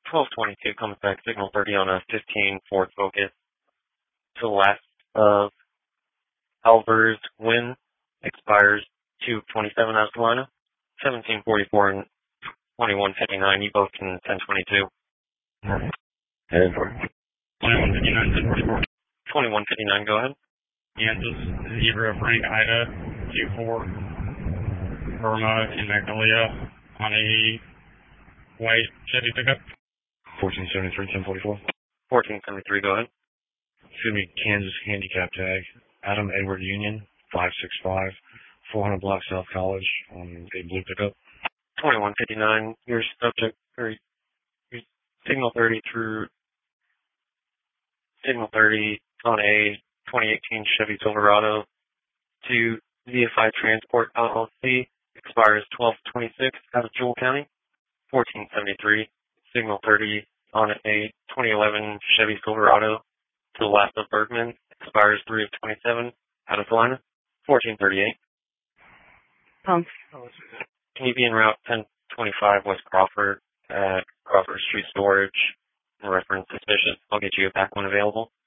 1222 comes back, signal 30 on a 15 Ford Focus to the left of Alvers Win, expires 227 South Carolina, 1744 and 2159. You both can 1022. Headed for 2159, 2159, go ahead. Yeah, this is Zebra Frank Ida 24 Burma in Magnolia on a white Chevy pickup. 1473, 1044. 1473, go ahead. It's going to be Kansas handicap tag. Adam Edward Union, 565, 400 block South College on a blue pickup. 2159, your subject, or your signal 30 through signal 30 on a 2018 Chevy Silverado to VFI Transport LLC, expires 1226 out of Jewell County. 1473, signal 30 on a 2011 Chevy Silverado to the left of Bergman, expires 3 of 27 out of Salina. 1438. Can you be en route 1025 West Crawford at Crawford Street Storage and reference suspicious? I'll get you a back one available.